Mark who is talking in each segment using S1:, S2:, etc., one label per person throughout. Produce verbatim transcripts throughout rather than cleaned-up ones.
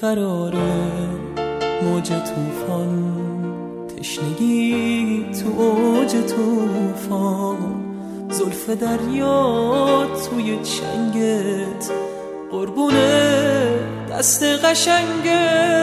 S1: قراره موج توفان، تشنگی تو اوج توفان، زلف دریا توی چنگت، قربونه دست قشنگت.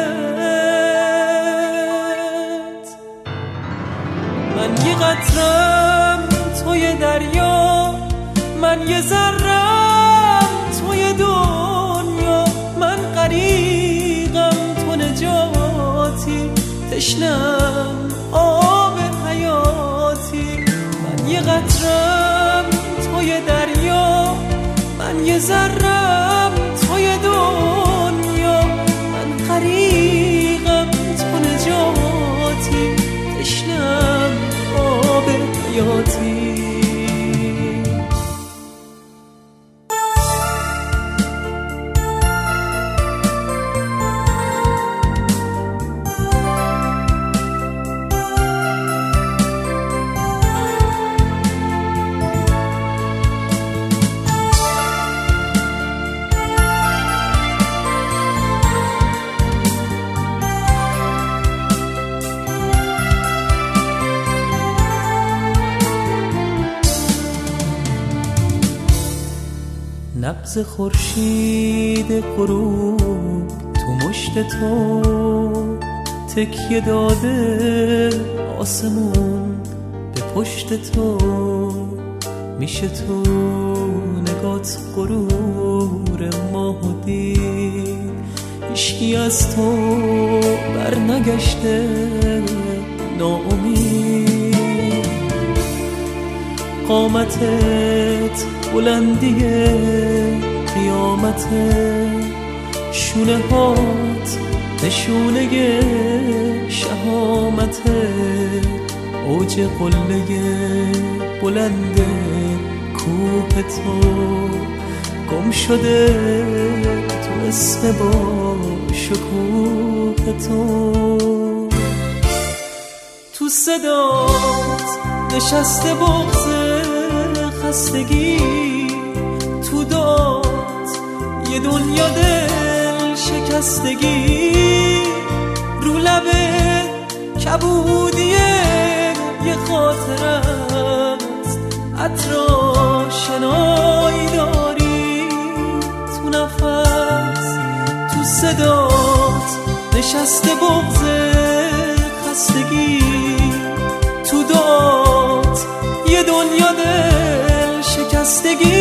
S1: من یه قطرم توی دریا، من یه ذرم توی دنیا، من غریقم تو نجاتی، تشنم آب حیاتی. من یه قطرم توی دریا، من یه ذرم توی دنیا، من غریقم تو نجاتی، تشنم آب حیاتی. نبض خورشید غروب تو مشت تو، تکیه داده آسمون به پشت تو، میشه تو نگات غرور ماه دید، هیچکی از تو بر نگشته ناامید. قامتت بلندی قیامته، شونه هات نشونه شهامته، اوج قله بلند کوه تو، گم شده تو اسم با شکوه تو. تو صدات نشسته بغض خستگی، تو داد یه دنیا دل شکستگی، رو لبه کبودیه یه خاطر است، عطرا شنایی داری تو نفس. تو صدات نشسته بغض خستگی، تو داد یه دنیا دل شکستگی،